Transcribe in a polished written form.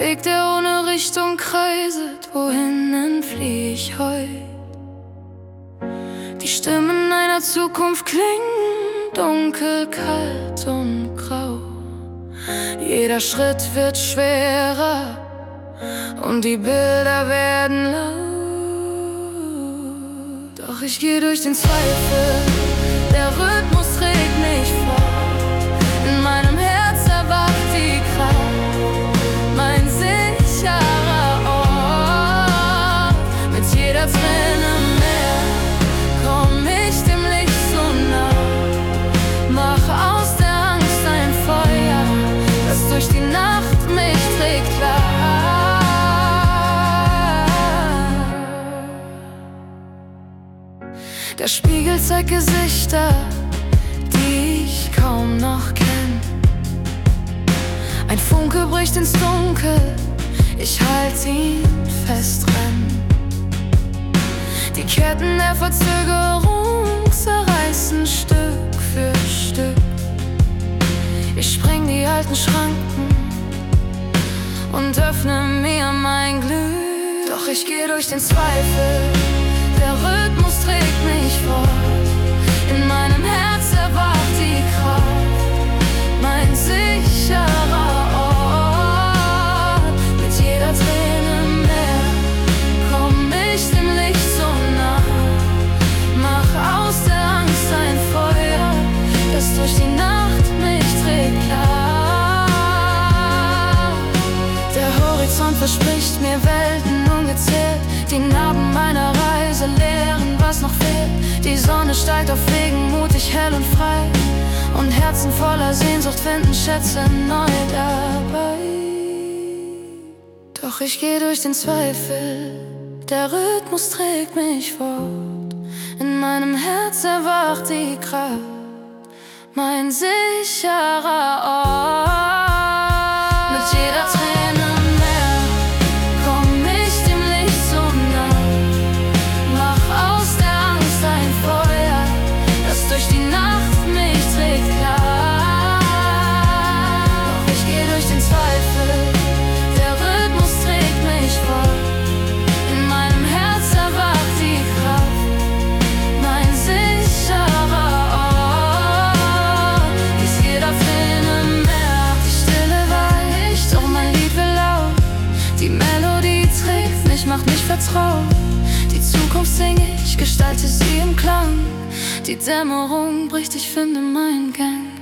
Weg, der ohne Richtung kreiset, wohin entflieh ich heut? Die Stimmen einer Zukunft klingen dunkel, kalt und grau. Jeder Schritt wird schwerer und die Bilder werden laut. Doch ich geh durch den Zweifel, der Rhythmus trägt mich fort. In meinem Herz erwacht die Kraft, mein sicherer Ort. Mit jeder Träne mehr komm ich dem Licht so nah. Mach aus der Angst ein Feuer, das durch die Nacht mich trägt klar. Der Spiegel zeigt Gesichter, die ich kaum noch kenn. Ein Funke bricht ins Dunkel, ich halt ihn fest dran. Die Ketten der Verzögerung zerreißen Stück für Stück. Ich spreng die alten Schranken und öffne mir mein Glück. Doch ich geh durch den Zweifel, der Rhythmus trägt mich fort. In meinem Herz erwacht die Kraft, mein sicherer Ort. Mit jeder Träne mehr komm ich dem Licht so nah. Mach aus der Angst ein Feuer, das durch die Nacht mich trägt klar. Der Horizont verspricht mir Welten ungezählt, die Narben meiner Reise lehren, was noch fehlt. Die Sonne steigt auf Wegen, mutig, hell und frei, und Herzen voller Sehnsucht finden Schätze neu dabei. Doch ich geh durch den Zweifel, der Rhythmus trägt mich fort. In meinem Herz erwacht die Kraft, mein sicherer Ort. Mit jeder Träne mehr komm ich dem Licht so nah. Mach aus der Angst ein Feuer, das durch die Nacht mich trägt klar. Doch ich geh durch den Zweifel, der Rhythmus trägt mich fort. In meinem Herz erwacht die Kraft, mein sicherer Ort. Ist jeder Träne mehr, die Stille weicht, doch mein Lied will laut. Die Melodie trägt mich, macht mich vertraut. Die Zukunft sing ich, gestalte sie im Klang. Die Dämmerung bricht, ich finde meinen Gang.